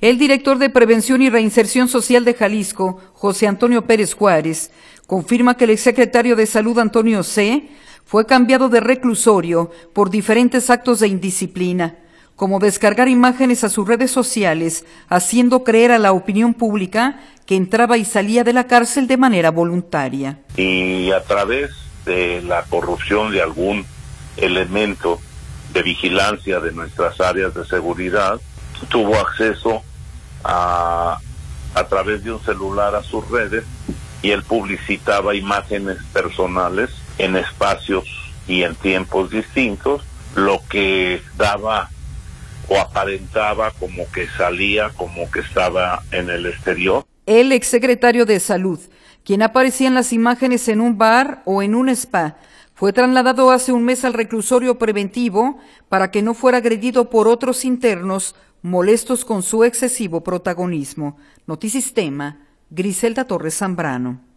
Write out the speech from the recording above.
El director de Prevención y Reinserción Social de Jalisco, José Antonio Pérez Juárez, confirma que el exsecretario de Salud, Antonio C., fue cambiado de reclusorio por diferentes actos de indisciplina, como descargar imágenes a sus redes sociales, haciendo creer a la opinión pública que entraba y salía de la cárcel de manera voluntaria. Y a través de la corrupción de algún elemento de vigilancia de nuestras áreas de seguridad, tuvo acceso a través de un celular a sus redes, y él publicitaba imágenes personales en espacios y en tiempos distintos, lo que daba o aparentaba como que salía, como que estaba en el exterior. El exsecretario de Salud, quien aparecía en las imágenes en un bar o en un spa, fue trasladado hace un mes al reclusorio preventivo para que no fuera agredido por otros internos molestos con su excesivo protagonismo. Notisistema, Griselda Torres Zambrano.